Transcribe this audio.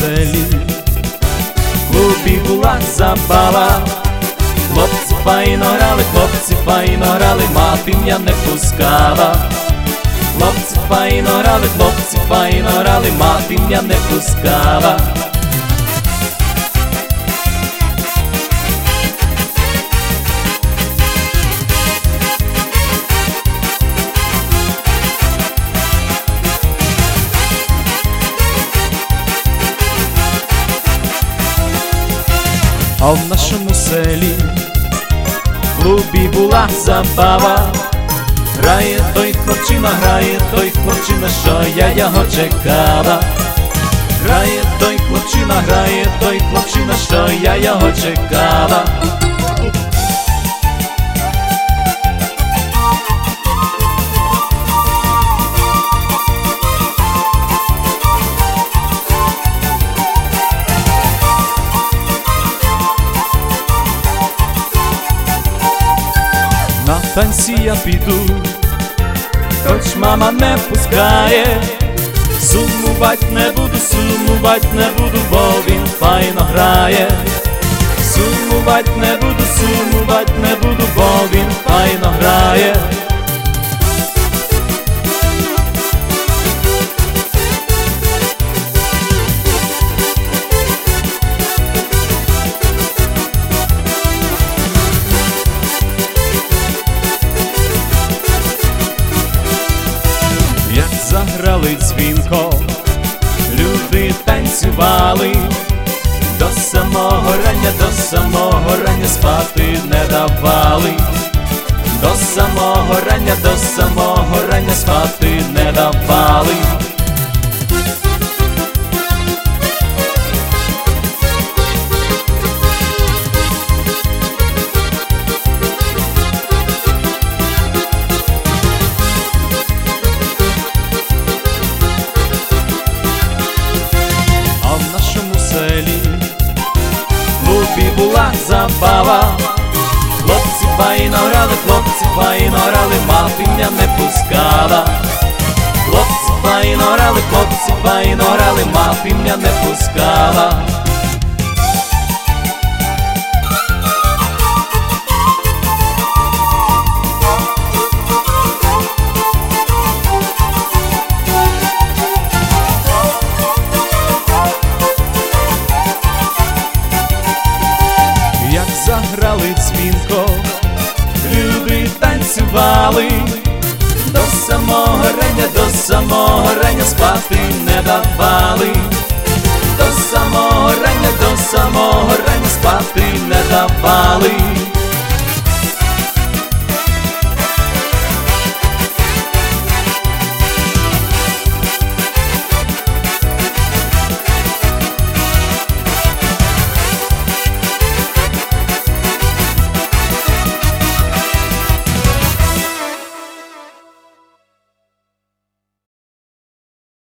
селі, в клубі була забава. Хлопці файно грали, мати мене не пускала. Хлопці файно грали, мати мене не пускала. А в нашому селі в клубі була забава. Грає той хлопчина, що я його чекала. Грає той хлопчина, що я його чекала. На танці я піду, хоч мама не пускає. Сумувать не буду, бо він файно грає. Сумувать не буду, бо він файно грає. Заграли дзвінко, люди танцювали, до самого рання спати не давали. До самого рання спати не давали. Була забава. Хлопці файно грали, мати мене не пускала. Хлопці файно грали, мати мене не пускала. Заграли дзвінко, люди танцювали, до самого рання спати не давали. До самого рання спати не давали.